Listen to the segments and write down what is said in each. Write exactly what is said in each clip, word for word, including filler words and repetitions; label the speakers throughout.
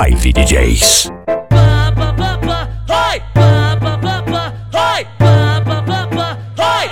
Speaker 1: Five D Js.
Speaker 2: Pa pa pa pa, oi, pa pa pa pa, oi, pa pa pa pa, oi.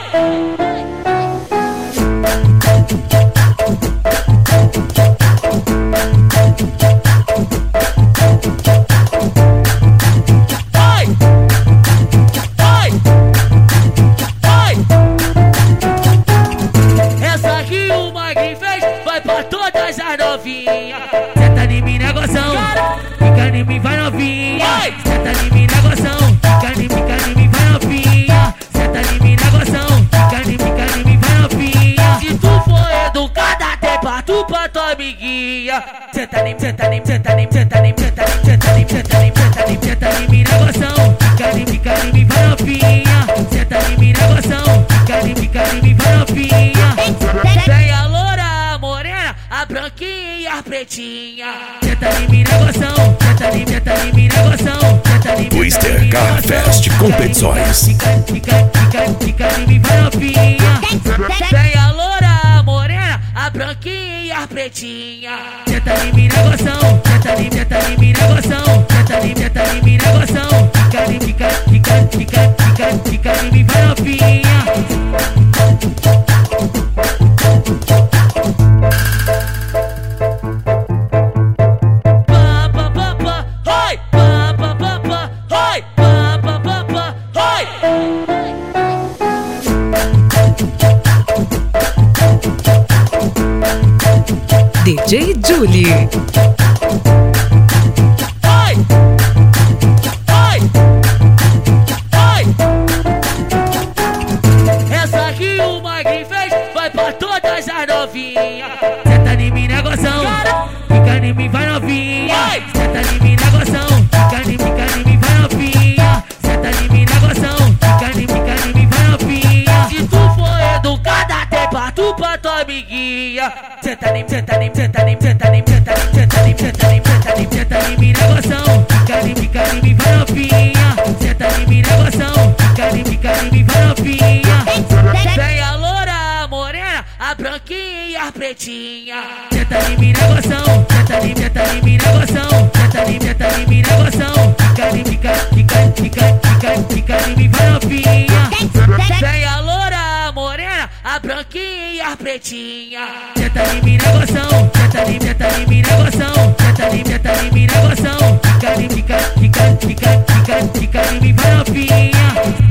Speaker 2: Todas as novinhas, senta em mim negocião, fica em mim vai novinha, senta em mim negocião, fica em mim, fica em mim vai novinha, senta em mim negocião, fica em mim, fica em mim vai novinha. Se tu for educada até pra tu pra tua amiguinha, senta em mim, senta em mim, senta em mim, senta em mim, senta em mim, senta em mim, senta em mim, senta em mim, senta em mim negocião, fica em mim, fica em mim vai novinha, senta em mim negocião, fica em mim, fica em mim vai novinha. Vem a loura morena, a branquinha e a pretinha. Senta em mim negocião, senta em mim, senta em mim negocião, senta em mim.
Speaker 1: Twister Car Fest Competições.
Speaker 2: Fica, fica, fica, fica em mim vai novinha. Vem a loura morena, a branquinha e a pretinha. Senta em mim negocião, senta em mim, senta em mim negocião, senta em mim, senta em mim negocião. Fica em mim, fica, fica, fica, fica, fica em mim vai novinha.
Speaker 3: D J Julie.
Speaker 2: Ai! Ai! Ai! Essa que o Magri fez vai pra todas as novinhas. Senta em mim negocião, fica em mim vai novinha. Senta em mim negocião, fica em mim, fica em mim vai novinha. Senta em mim negocião, fica em mim, fica em mim vai novinha. Se tu for educada até pra tu pra tua amiguinha. Senta em mim, senta em mim, senta em mim, senta em mim, senta em mim, senta em mim, senta em mim, senta em mim, senta em mim negocião, fica em mim, fica em mim vai novinha. Senta em mim negocião, fica em mim, fica em mim vai novinha. Vem a loura morena, a branquinha e a pretinha. Senta em mim negocião, senta em mim, senta em mim negocião, senta em mim, senta em mim negocião, fica em mim, fica, fica, fica, fica, fica em mim vai novinha. Vem a loura morena, a branquinha e a pretinha. Senta em mim negocião, senta em mim, senta em mim negocião, senta em mim, senta em mim negocião, fica em mim, fica, fica, fica, fica, fica em mim vai novinha.